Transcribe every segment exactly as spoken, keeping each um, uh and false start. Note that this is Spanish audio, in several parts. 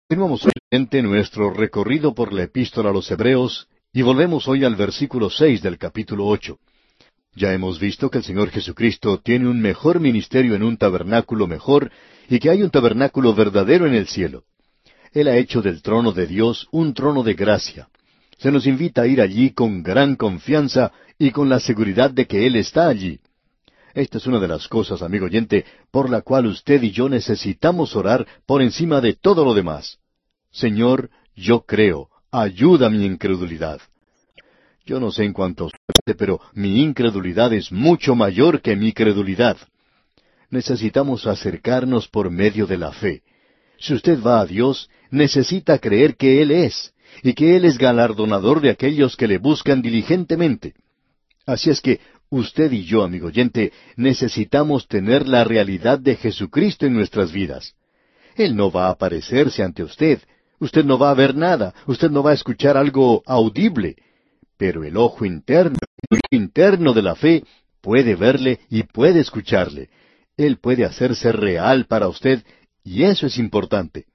Continuamos hoy nuestro recorrido por la epístola a los Hebreos y volvemos hoy al versículo seis del capítulo ocho. Ya hemos visto que el Señor Jesucristo tiene un mejor ministerio en un tabernáculo mejor y que hay un tabernáculo verdadero en el cielo. Él ha hecho del trono de Dios un trono de gracia. Se nos invita a ir allí con gran confianza y con la seguridad de que Él está allí. Esta es una de las cosas, amigo oyente, por la cual usted y yo necesitamos orar por encima de todo lo demás. Señor, yo creo, ayuda mi incredulidad. Yo no sé en cuanto a usted, pero mi incredulidad es mucho mayor que mi credulidad. Necesitamos acercarnos por medio de la fe. Si usted va a Dios, necesita creer que Él es, y que Él es galardonador de aquellos que le buscan diligentemente. Así es que usted y yo, amigo oyente, necesitamos tener la realidad de Jesucristo en nuestras vidas. Él no va a aparecerse ante usted, usted no va a ver nada, usted no va a escuchar algo audible, pero el ojo interno, el ojo interno de la fe puede verle y puede escucharle. Él puede hacerse real para usted, y eso es importante.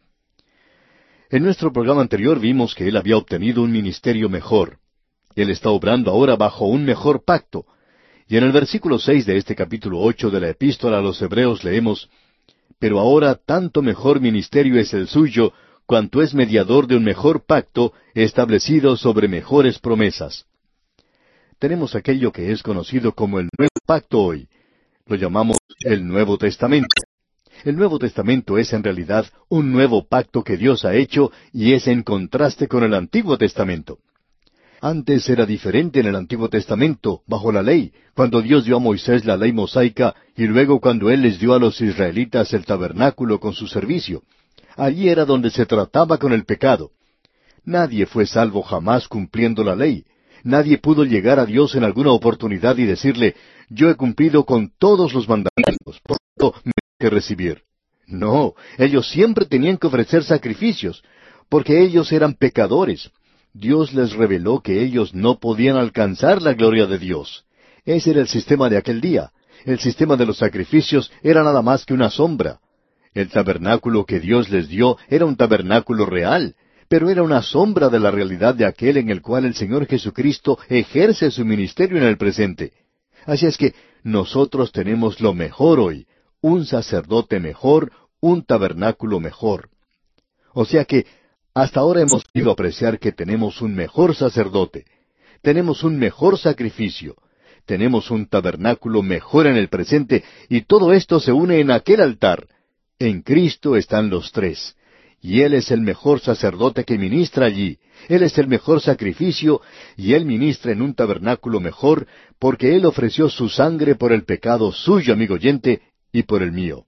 En nuestro programa anterior vimos que él había obtenido un ministerio mejor. Él está obrando ahora bajo un mejor pacto. Y en el versículo seis de este capítulo ocho de la Epístola a los Hebreos leemos, «Pero ahora tanto mejor ministerio es el suyo, cuanto es mediador de un mejor pacto, establecido sobre mejores promesas». Tenemos aquello que es conocido como el Nuevo Pacto hoy. Lo llamamos el Nuevo Testamento. El Nuevo Testamento es en realidad un nuevo pacto que Dios ha hecho y es en contraste con el Antiguo Testamento. Antes era diferente en el Antiguo Testamento, bajo la ley, cuando Dios dio a Moisés la ley mosaica y luego cuando Él les dio a los israelitas el tabernáculo con su servicio. Allí era donde se trataba con el pecado. Nadie fue salvo jamás cumpliendo la ley. Nadie pudo llegar a Dios en alguna oportunidad y decirle, yo he cumplido con todos los mandamientos, por lo tanto me tengo que recibir. No, ellos siempre tenían que ofrecer sacrificios, porque ellos eran pecadores. Dios les reveló que ellos no podían alcanzar la gloria de Dios. Ese era el sistema de aquel día. El sistema de los sacrificios era nada más que una sombra. El tabernáculo que Dios les dio era un tabernáculo real, pero era una sombra de la realidad de aquel en el cual el Señor Jesucristo ejerce su ministerio en el presente. Así es que nosotros tenemos lo mejor hoy, un sacerdote mejor, un tabernáculo mejor. O sea que hasta ahora hemos podido apreciar que tenemos un mejor sacerdote, tenemos un mejor sacrificio, tenemos un tabernáculo mejor en el presente, y todo esto se une en aquel altar. En Cristo están los tres, y Él es el mejor sacerdote que ministra allí, Él es el mejor sacrificio, y Él ministra en un tabernáculo mejor, porque Él ofreció su sangre por el pecado suyo, amigo oyente, y por el mío.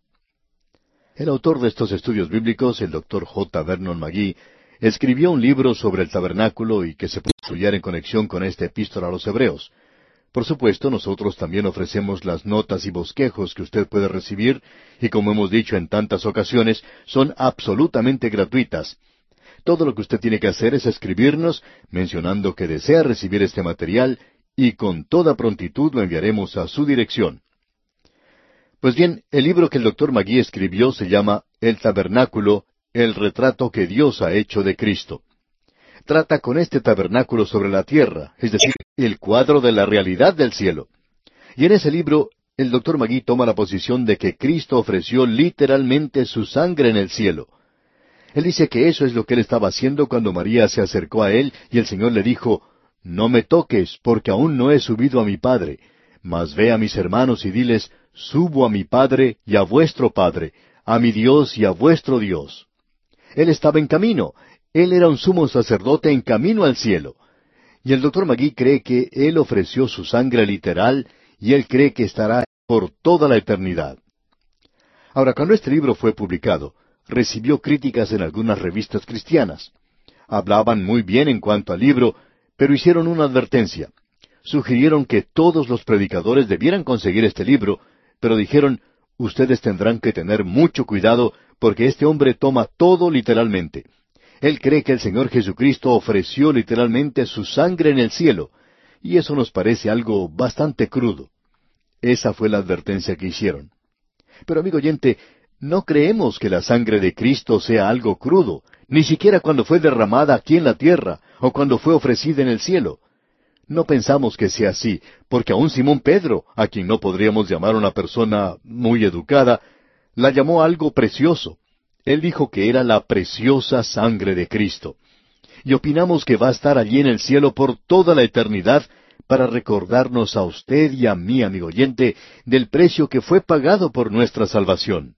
El autor de estos estudios bíblicos, el doctor J. Vernon McGee, escribió un libro sobre el tabernáculo y que se puede estudiar en conexión con esta epístola a los Hebreos. Por supuesto, nosotros también ofrecemos las notas y bosquejos que usted puede recibir, y como hemos dicho en tantas ocasiones, son absolutamente gratuitas. Todo lo que usted tiene que hacer es escribirnos, mencionando que desea recibir este material, y con toda prontitud lo enviaremos a su dirección. Pues bien, el libro que el doctor McGee escribió se llama El Tabernáculo, el retrato que Dios ha hecho de Cristo. Trata con este tabernáculo sobre la tierra, es decir, el cuadro de la realidad del cielo. Y en ese libro, el doctor McGee toma la posición de que Cristo ofreció literalmente su sangre en el cielo. Él dice que eso es lo que él estaba haciendo cuando María se acercó a él y el Señor le dijo, «No me toques, porque aún no he subido a mi Padre, mas ve a mis hermanos y diles, subo a mi Padre y a vuestro Padre, a mi Dios y a vuestro Dios». Él estaba en camino. Él era un sumo sacerdote en camino al cielo. Y el doctor McGee cree que Él ofreció su sangre literal y Él cree que estará por toda la eternidad. Ahora, cuando este libro fue publicado, recibió críticas en algunas revistas cristianas. Hablaban muy bien en cuanto al libro, pero hicieron una advertencia. Sugirieron que todos los predicadores debieran conseguir este libro, pero dijeron, ustedes tendrán que tener mucho cuidado porque este hombre toma todo literalmente. Él cree que el Señor Jesucristo ofreció literalmente su sangre en el cielo, y eso nos parece algo bastante crudo. Esa fue la advertencia que hicieron. Pero amigo oyente, No creemos que la sangre de Cristo sea algo crudo, ni siquiera cuando fue derramada aquí en la tierra, o cuando fue ofrecida en el cielo. No pensamos que sea así, porque aun Simón Pedro, a quien no podríamos llamar una persona muy educada, la llamó algo precioso. Él dijo que era la preciosa sangre de Cristo. Y opinamos que va a estar allí en el cielo por toda la eternidad para recordarnos a usted y a mí, amigo oyente, del precio que fue pagado por nuestra salvación.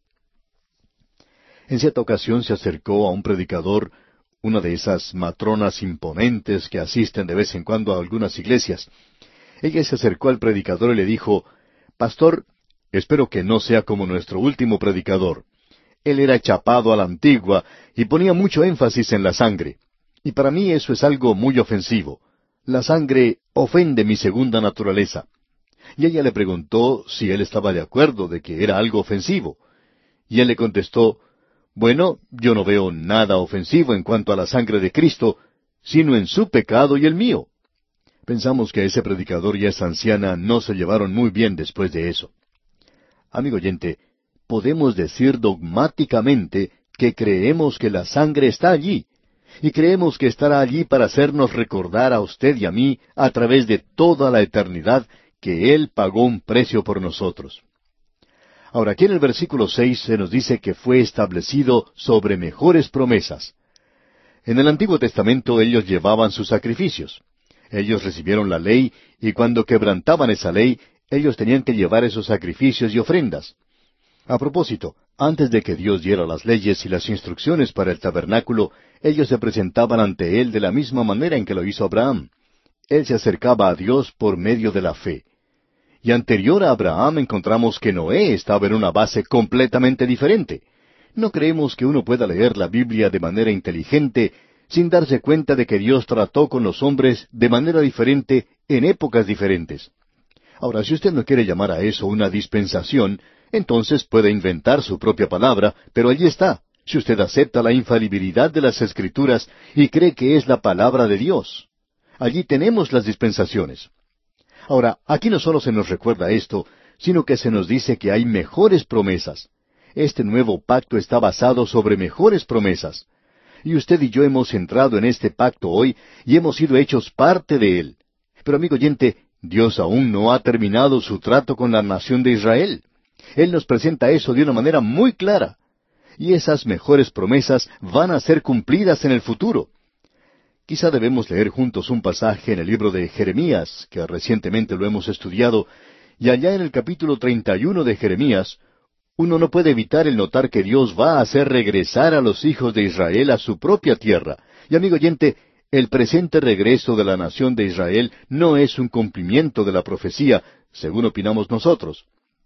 En cierta ocasión se acercó a un predicador, una de esas matronas imponentes que asisten de vez en cuando a algunas iglesias. Ella se acercó al predicador y le dijo, «Pastor, espero que no sea como nuestro último predicador. Él era chapado a la antigua y ponía mucho énfasis en la sangre. Y para mí eso es algo muy ofensivo. La sangre ofende mi segunda naturaleza». Y ella le preguntó si él estaba de acuerdo de que era algo ofensivo. Y él le contestó, «Bueno, yo no veo nada ofensivo en cuanto a la sangre de Cristo, sino en su pecado y el mío». Pensamos que ese predicador y esa anciana no se llevaron muy bien después de eso. Amigo oyente, podemos decir dogmáticamente que creemos que la sangre está allí, y creemos que estará allí para hacernos recordar a usted y a mí, a través de toda la eternidad, que Él pagó un precio por nosotros. Ahora, aquí en el versículo seis se nos dice que fue establecido sobre mejores promesas. En el Antiguo Testamento ellos llevaban sus sacrificios. Ellos recibieron la ley, y cuando quebrantaban esa ley, ellos tenían que llevar esos sacrificios y ofrendas. A propósito, antes de que Dios diera las leyes y las instrucciones para el tabernáculo, ellos se presentaban ante Él de la misma manera en que lo hizo Abraham. Él se acercaba a Dios por medio de la fe. Y anterior a Abraham encontramos que Noé estaba en una base completamente diferente. No creemos que uno pueda leer la Biblia de manera inteligente sin darse cuenta de que Dios trató con los hombres de manera diferente en épocas diferentes. Ahora, si usted no quiere llamar a eso una dispensación, entonces puede inventar su propia palabra, pero allí está, si usted acepta la infalibilidad de las Escrituras y cree que es la palabra de Dios. Allí tenemos las dispensaciones. Ahora, aquí no solo se nos recuerda esto, sino que se nos dice que hay mejores promesas. Este nuevo pacto está basado sobre mejores promesas. Y usted y yo hemos entrado en este pacto hoy y hemos sido hechos parte de él. Pero amigo oyente, Dios aún no ha terminado su trato con la nación de Israel. Él nos presenta eso de una manera muy clara. Y esas mejores promesas van a ser cumplidas en el futuro. Quizá debemos leer juntos un pasaje en el libro de Jeremías, que recientemente lo hemos estudiado, y allá en el capítulo treinta y uno de Jeremías, uno no puede evitar el notar que Dios va a hacer regresar a los hijos de Israel a su propia tierra. Y amigo oyente, el presente regreso de la nación de Israel no es un cumplimiento de la profecía, según opinamos nosotros.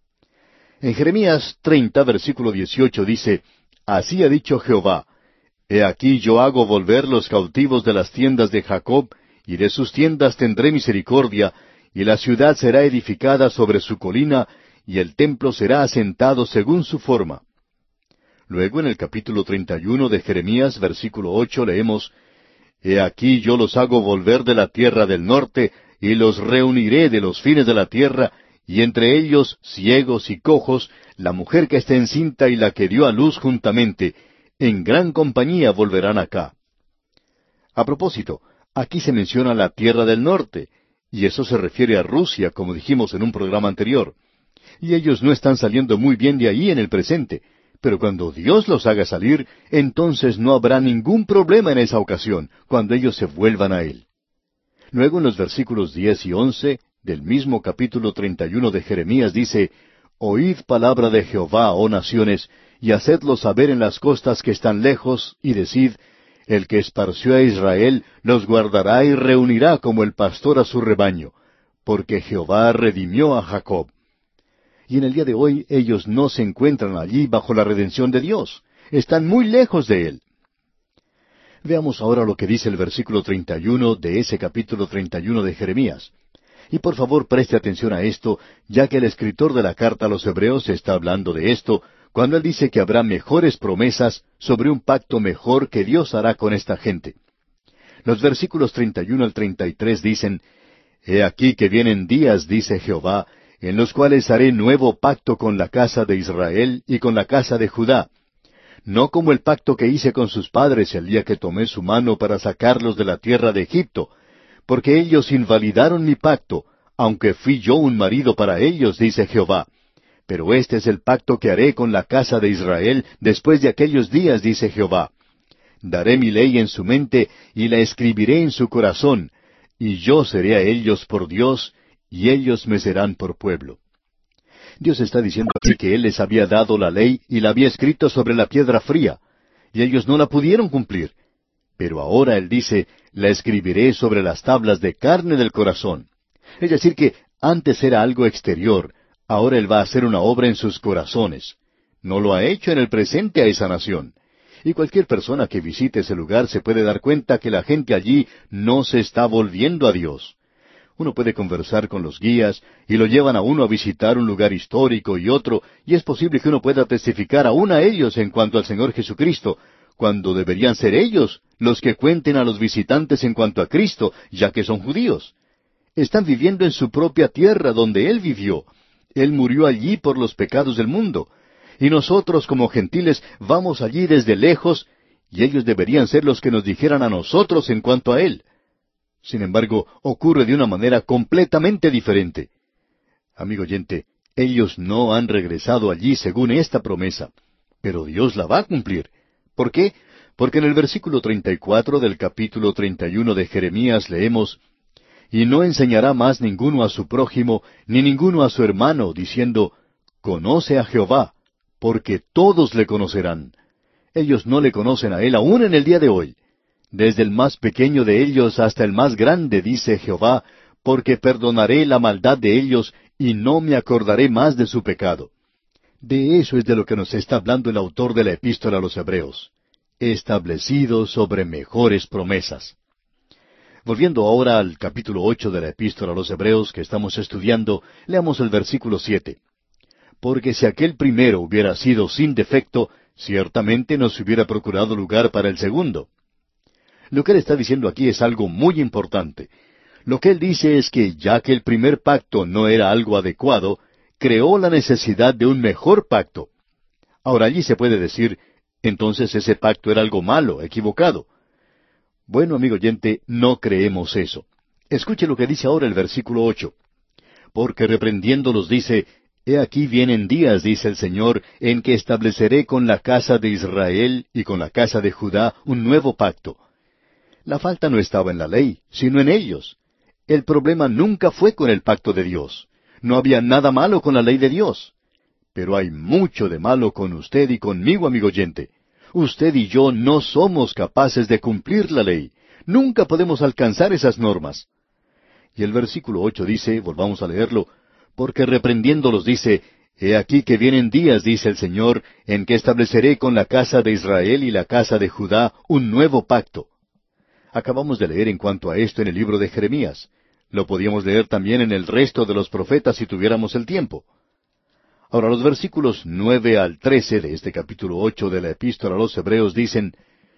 En Jeremías treinta, versículo dieciocho dice, «Así ha dicho Jehová, He aquí yo hago volver los cautivos de las tiendas de Jacob, y de sus tiendas tendré misericordia, y la ciudad será edificada sobre su colina, y el templo será asentado según su forma». Luego en el capítulo treinta y uno de Jeremías, versículo ocho, leemos, «He aquí yo los hago volver de la tierra del norte, y los reuniré de los fines de la tierra, y entre ellos ciegos y cojos, la mujer que está encinta y la que dio a luz juntamente, en gran compañía volverán acá». A propósito, aquí se menciona la tierra del norte, y eso se refiere a Rusia, como dijimos en un programa anterior. Y ellos no están saliendo muy bien de ahí en el presente, pero cuando Dios los haga salir, entonces no habrá ningún problema en esa ocasión, cuando ellos se vuelvan a Él. Luego en los versículos diez y once del mismo capítulo treinta y uno de Jeremías dice, «Oíd palabra de Jehová, oh naciones, y hacedlo saber en las costas que están lejos, y decid, el que esparció a Israel los guardará y reunirá como el pastor a su rebaño, porque Jehová redimió a Jacob». Y en el día de hoy ellos no se encuentran allí bajo la redención de Dios. Están muy lejos de Él. Veamos ahora lo que dice el versículo treinta y uno de ese capítulo treinta y uno de Jeremías. Y por favor preste atención a esto, ya que el escritor de la carta a los Hebreos está hablando de esto, cuando él dice que habrá mejores promesas sobre un pacto mejor que Dios hará con esta gente. Los versículos treinta y uno al treinta y tres dicen, «He aquí que vienen días, dice Jehová, en los cuales haré nuevo pacto con la casa de Israel y con la casa de Judá, no como el pacto que hice con sus padres el día que tomé su mano para sacarlos de la tierra de Egipto, porque ellos invalidaron mi pacto, aunque fui yo un marido para ellos, dice Jehová. Pero este es el pacto que haré con la casa de Israel después de aquellos días, dice Jehová. Daré mi ley en su mente y la escribiré en su corazón, y yo seré a ellos por Dios, y ellos me serán por pueblo. Dios está diciendo aquí que Él les había dado la ley y la había escrito sobre la piedra fría, y ellos no la pudieron cumplir. Pero ahora Él dice, la escribiré sobre las tablas de carne del corazón. Es decir que antes era algo exterior, ahora Él va a hacer una obra en sus corazones. No lo ha hecho en el presente a esa nación. Y cualquier persona que visite ese lugar se puede dar cuenta que la gente allí no se está volviendo a Dios. Uno puede conversar con los guías y lo llevan a uno a visitar un lugar histórico y otro, y es posible que uno pueda testificar aún a ellos en cuanto al Señor Jesucristo, cuando deberían ser ellos los que cuenten a los visitantes en cuanto a Cristo, ya que son judíos. Están viviendo en su propia tierra donde Él vivió. Él murió allí por los pecados del mundo. Y nosotros como gentiles vamos allí desde lejos, y ellos deberían ser los que nos dijeran a nosotros en cuanto a Él. Sin embargo, ocurre de una manera completamente diferente. Amigo oyente, ellos no han regresado allí según esta promesa, pero Dios la va a cumplir. ¿Por qué? Porque en el versículo treinta y cuatro del capítulo treinta y uno de Jeremías leemos, «Y no enseñará más ninguno a su prójimo, ni ninguno a su hermano, diciendo, Conoce a Jehová, porque todos le conocerán». Ellos no le conocen a Él aún en el día de hoy. Desde el más pequeño de ellos hasta el más grande, dice Jehová, porque perdonaré la maldad de ellos y no me acordaré más de su pecado. De eso es de lo que nos está hablando el autor de la epístola a los Hebreos, establecido sobre mejores promesas. Volviendo ahora al capítulo ocho de la epístola a los Hebreos que estamos estudiando, leamos el versículo siete. Porque si aquel primero hubiera sido sin defecto, ciertamente nos hubiera procurado lugar para el segundo. Lo que él está diciendo aquí es algo muy importante. Lo que él dice es que ya que el primer pacto no era algo adecuado, creó la necesidad de un mejor pacto. Ahora allí se puede decir, entonces ese pacto era algo malo, equivocado. Bueno, amigo oyente, no creemos eso. Escuche lo que dice ahora el versículo ocho. Porque reprendiéndolos dice, He aquí vienen días, dice el Señor, en que estableceré con la casa de Israel y con la casa de Judá un nuevo pacto. La falta no estaba en la ley, sino en ellos. El problema nunca fue con el pacto de Dios. No había nada malo con la ley de Dios. Pero hay mucho de malo con usted y conmigo, amigo oyente. Usted y yo no somos capaces de cumplir la ley. Nunca podemos alcanzar esas normas. Y el versículo ocho dice, volvamos a leerlo, porque reprendiéndolos dice, He aquí que vienen días, dice el Señor, en que estableceré con la casa de Israel y la casa de Judá un nuevo pacto. Acabamos de leer en cuanto a esto en el libro de Jeremías. Lo podíamos leer también en el resto de los profetas si tuviéramos el tiempo. Ahora, los versículos nueve al trece de este capítulo ocho de la epístola a los Hebreos dicen,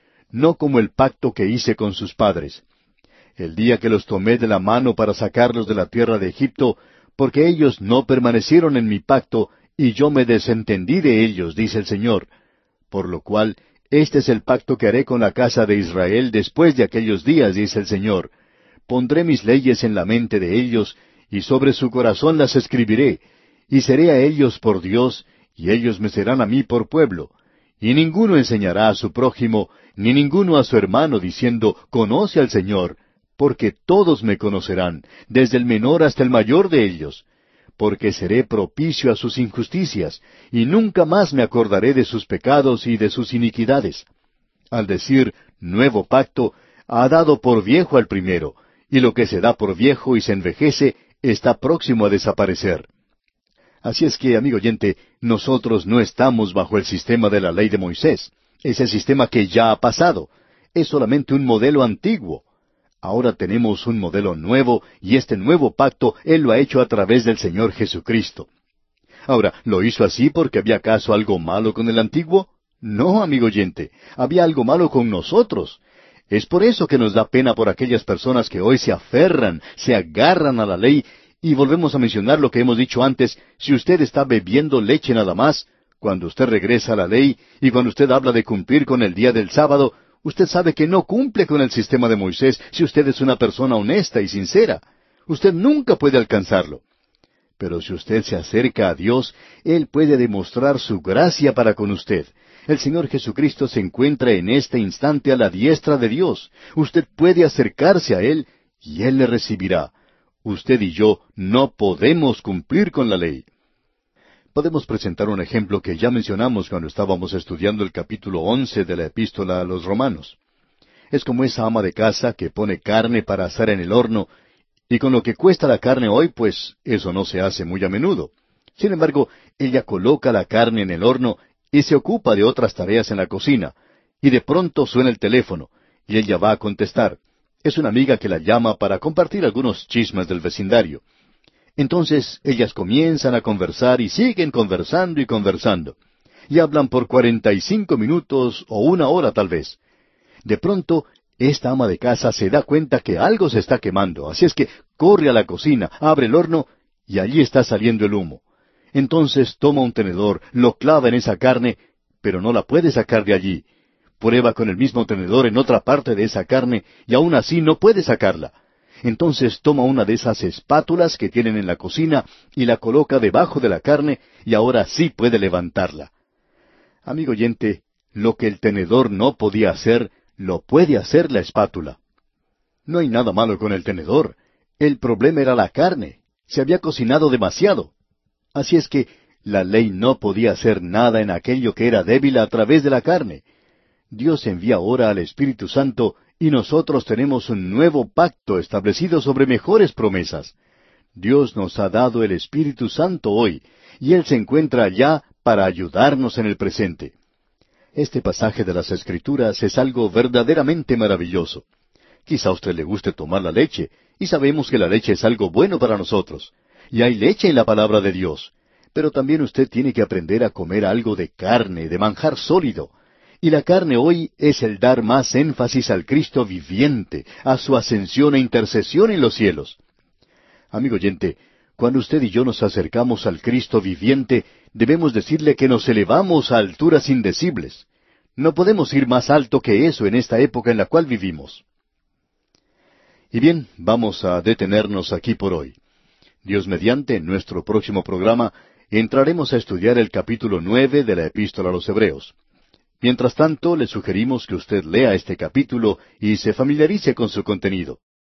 No como el pacto que hice con sus padres, el día que los tomé de la mano para sacarlos de la tierra de Egipto, porque ellos no permanecieron en mi pacto, y yo me desentendí de ellos, dice el Señor. Por lo cual, este es el pacto que haré con la casa de Israel después de aquellos días, dice el Señor. Pondré mis leyes en la mente de ellos, y sobre su corazón las escribiré, y seré a ellos por Dios, y ellos me serán a mí por pueblo. Y ninguno enseñará a su prójimo, ni ninguno a su hermano, diciendo, Conoce al Señor, porque todos me conocerán, desde el menor hasta el mayor de ellos. Porque seré propicio a sus injusticias, y nunca más me acordaré de sus pecados y de sus iniquidades. Al decir nuevo pacto, ha dado por viejo al primero, y lo que se da por viejo y se envejece está próximo a desaparecer. Así es que, amigo oyente, nosotros no estamos bajo el sistema de la ley de Moisés, ese sistema que ya ha pasado. Es solamente un modelo antiguo. Ahora tenemos un modelo nuevo, y este nuevo pacto Él lo ha hecho a través del Señor Jesucristo. Ahora, ¿lo hizo así porque había acaso algo malo con el antiguo? No, amigo oyente, había algo malo con nosotros. Es por eso que nos da pena por aquellas personas que hoy se aferran, se agarran a la ley, Y volvemos a mencionar lo que hemos dicho antes, si usted está bebiendo leche nada más, cuando usted regresa a la ley, y cuando usted habla de cumplir con el día del sábado, usted sabe que no cumple con el sistema de Moisés si usted es una persona honesta y sincera. Usted nunca puede alcanzarlo. Pero si usted se acerca a Dios, Él puede demostrar su gracia para con usted. El Señor Jesucristo se encuentra en este instante a la diestra de Dios. Usted puede acercarse a Él y Él le recibirá. Usted y yo no podemos cumplir con la ley. Podemos presentar un ejemplo que ya mencionamos cuando estábamos estudiando el capítulo once de la Epístola a los Romanos. Es como esa ama de casa que pone carne para asar en el horno, y con lo que cuesta la carne hoy, pues eso no se hace muy a menudo. Sin embargo, ella coloca la carne en el horno y se ocupa de otras tareas en la cocina, y de pronto suena el teléfono, y ella va a contestar. Es una amiga que la llama para compartir algunos chismes del vecindario. Entonces ellas comienzan a conversar y siguen conversando y conversando. Y hablan por cuarenta y cinco minutos o una hora tal vez. De pronto, esta ama de casa se da cuenta que algo se está quemando, así es que corre a la cocina, abre el horno y allí está saliendo el humo. Entonces toma un tenedor, lo clava en esa carne, pero no la puede sacar de allí. Prueba con el mismo tenedor en otra parte de esa carne y aún así no puede sacarla. Entonces toma una de esas espátulas que tienen en la cocina y la coloca debajo de la carne y ahora sí puede levantarla. Amigo oyente, lo que el tenedor no podía hacer, lo puede hacer la espátula. No hay nada malo con el tenedor. El problema era la carne. Se había cocinado demasiado. Así es que la ley no podía hacer nada en aquello que era débil a través de la carne. Dios envía ahora al Espíritu Santo y nosotros tenemos un nuevo pacto establecido sobre mejores promesas. Dios nos ha dado el Espíritu Santo hoy, y Él se encuentra allá para ayudarnos en el presente. Este pasaje de las Escrituras es algo verdaderamente maravilloso. Quizá a usted le guste tomar la leche, y sabemos que la leche es algo bueno para nosotros. Y hay leche en la palabra de Dios. Pero también usted tiene que aprender a comer algo de carne, de manjar sólido. Y la carne hoy es el dar más énfasis al Cristo viviente, a su ascensión e intercesión en los cielos. Amigo oyente, cuando usted y yo nos acercamos al Cristo viviente, debemos decirle que nos elevamos a alturas indecibles. No podemos ir más alto que eso en esta época en la cual vivimos. Y bien, vamos a detenernos aquí por hoy. Dios mediante, en nuestro próximo programa, entraremos a estudiar el capítulo nueve de la Epístola a los Hebreos. Mientras tanto, le sugerimos que usted lea este capítulo y se familiarice con su contenido.